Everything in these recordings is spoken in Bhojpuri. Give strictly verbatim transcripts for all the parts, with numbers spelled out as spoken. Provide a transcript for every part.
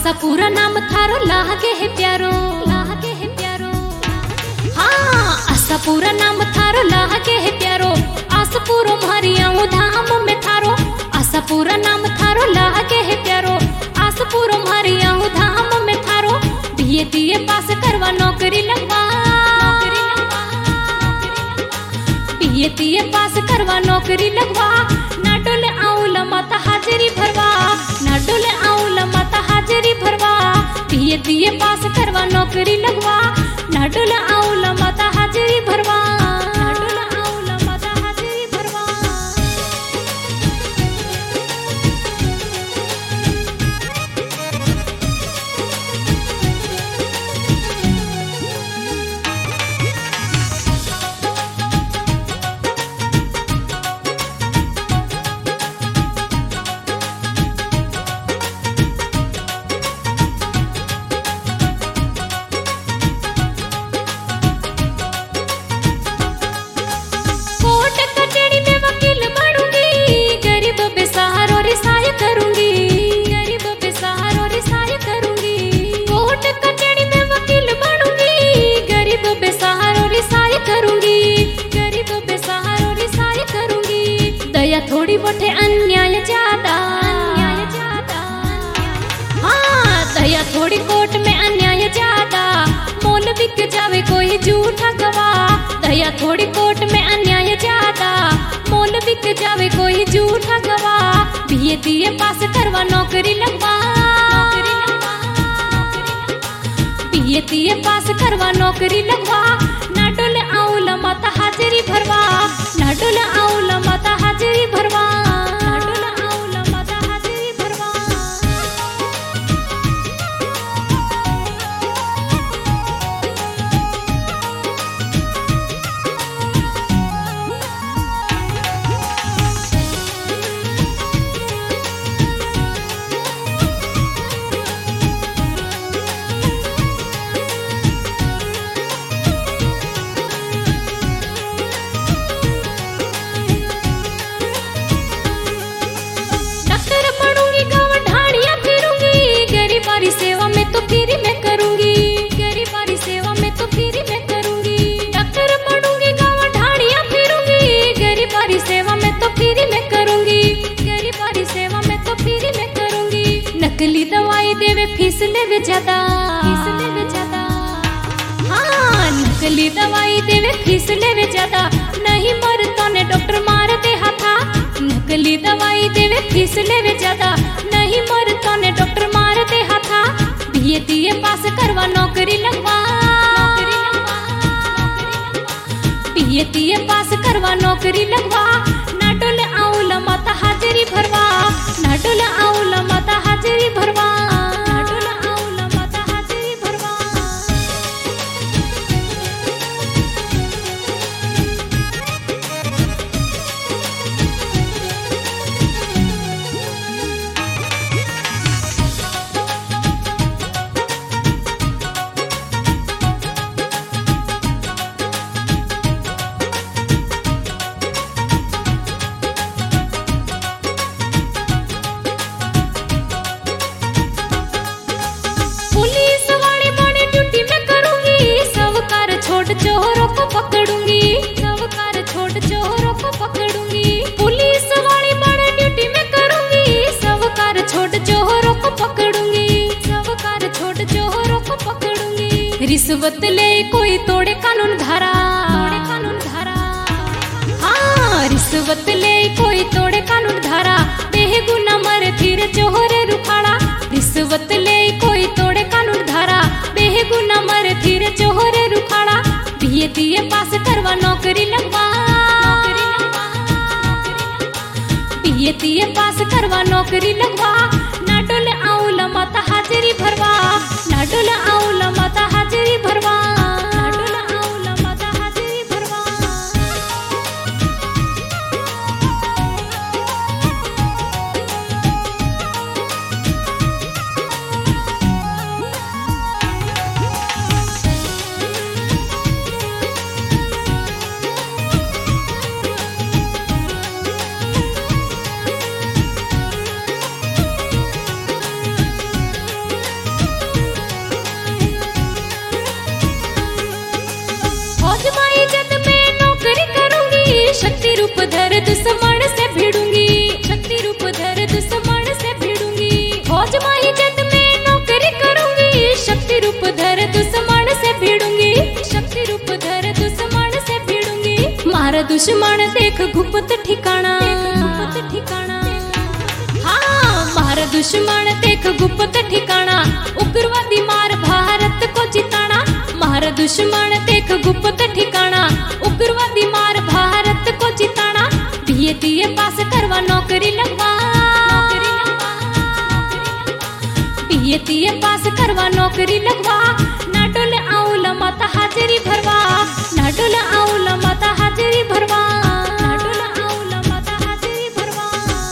आशा पूरा नाम थारो लागे है प्यारो, लागे है प्यारो। हाँ आशा पूरा नाम थारो लागे है प्यारो, आशा पूरो मारिया धाम में थारो। आशा पूरा नाम थारो लागे है प्यारो, आशा पूरो मारिया धाम में थारो। बीए दिए पास करवा नौकरी लगवा, बीए दिए पास करवा नौकरी लगवा। ना डोले आऊला माता हाजिरी भरवा, ना डोले आऊला माता हाजिरी भरवा। बीए दिए पास करवा नौकरी लगवा, ना डोले आऊला माता हाजिरी भरवा, ना डोले आऊला माता हाजिरी भरवा। थोड़ी बटे अन्याय ज्यादा, अन्याय ज्यादा। हाँ दया थोड़ी कोर्ट में अन्याय ज्यादा, मोल बिक जावे कोई झूठा गवाह। दया थोड़ी कोर्ट में अन्याय ज्यादा, मोल बिक जावे कोई झूठा गवाह। बीए दिए पास करवा नौकरी लगवा, बीए दिए पास करवा नौकरी लगवा। ना डोले आऊला माता हाजिरी भरवा, ना डोले आऊला माता हाजिरी भरवा, ना डोले आऊला माता हाजिरी भरवा। सेवा में तो फ्री में करूंगी, गरीबारी सेवा में तो फ्री में करूंगी। डॉक्टर बनूंगी गाँव ढाड़ियाँ फिरूंगी, गरीबारी सेवा में तो फ्री में करूंगी, गरीबारी सेवा में तो फ्री में करूंगी। नकली दवाई देवे फीस लेवे ज्यादा, फीस लेवे ज्यादा। हाँ नकली दवाई देवे फीस लेवे ज्यादा, नहीं मरता ने डॉक्टर मार दे हाथा। नकली दवाई देवे फीस लेवे ज्यादा, नहीं मरता ने डॉक्टर मार दे हाथा। बीए दिए पास करवा नौकरी लगवा, बीए दिए पास करवा नौकरी लगवा। ना डोले आऊला माता हाजिरी भरवा, ना डोले आऊला माता हाजिरी भरवा, ना डोले आऊला माता हाजिरी भरवा। चोरों को पकड़ूंगी, सबकार छोड़ चोरों को पकड़ूंगी। पुलिस वाली बड़ी ड्यूटी में करूंगी, सबकार छोड़ चोरों को पकड़ूंगी, सबकार छोड़ चोरों को पकड़ूंगी। रिश्वत ले कोई तोड़े कानून धारा, तोड़े कानून धारा। हाँ रिश्वत ले कोई तोड़े कानून धारा, बेगुना मरे फिर चोरे रुखाड़ा। रिश्वत ले कोई तोड़े कानून धारा, बेगुना मरे फिर चोरे रुखाड़ा। बीए दिए पास करवा नौकरी लगवा, बीए दिए पास करवा नौकरी लगवा। ना डोले आऊला माता हाजिरी भरवा, ना डोले आऊला माता हाजिरी भरवा, ना डोले आऊला माता हाजिरी भरवा। फौज माही जद में नौकरी करूंगी, शक्ति रूप धर दुश्मन से भिड़ूंगी, शक्ति रूप धर दुश्मन से भिड़ूंगी। मारा दुश्मन देख गुप्त ठिकाना, गुप्त ठिकाना, हाँ मारा दुश्मन देख गुप्त ठिकाना, उग्रवादी मार भारत को जिताना। मारा दुश्मन देख गुप्त ठिकाना, उग्रवादी मार भारत को जिताना। दिए दिए पास करवा नौकरी लगवा, दिए दिए पास करवा नौकरी लगवा। ना डोले आउला माता हाजिरी भरवा, ना डोले आउला माता हाजिरी भरवा, ना डोले आउला माता हाजिरी भरवा।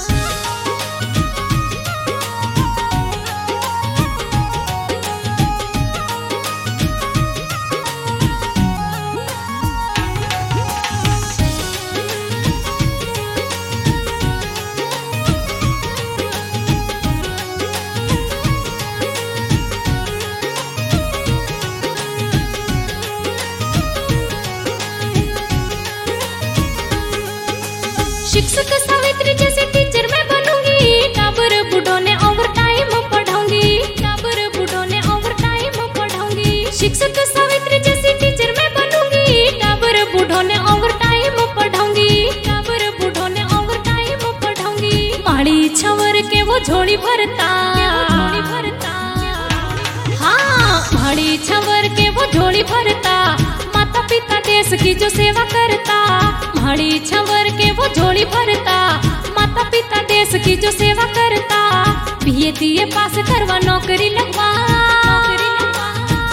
शिक्षक सावित्री जैसे टीचर मैं बनूंगी, टाबर बूढ़ों ने ओवर टाइम पढ़ाऊंगी, टाबर बूढ़ों ने ओवर टाइम पढ़ाऊंगी। शिक्षक सावित्री जैसी टीचर मैं बनूंगी, टाबर बूढ़ों ने ओवर टाइम पढ़ाऊंगी, टाबर बूढ़ों ने ओवर टाइम पढ़ाऊंगी। माड़ी छवर के वो झोली भरता, झोली भरता, हाँ माड़ी छवर के वो झोली भरता। माता पिता देश की जो सेवा करता, माड़ी छवर के वो झोली भरता। माता पिता देश की जो सेवा करता। बीए दिए पास करवा नौकरी लगवा, नौकरी लगवा,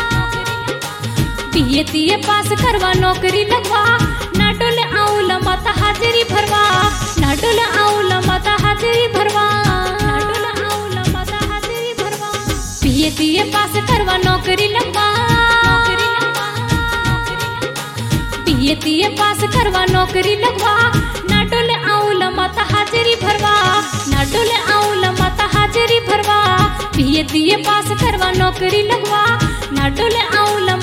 बीए दिए पास करवा नौकरी लगवा। ना डोले आउला माता हाजिरी भरवा, ना डोले आउला माता हाजिरी भरवा, ना डोले आउला माता हाजिरी भरवा। बीए दिए पास करवा नौकरी लगवा, नौकरी लगवा, बीए दिए पास करवा नौकरी लगवा। ना डोले आउला माता हाजिरी भरवा, ना डोले आउला माता हाजिरी भरवा। बीए दिए पास करवा नौकरी लगवा, ना डोले आउला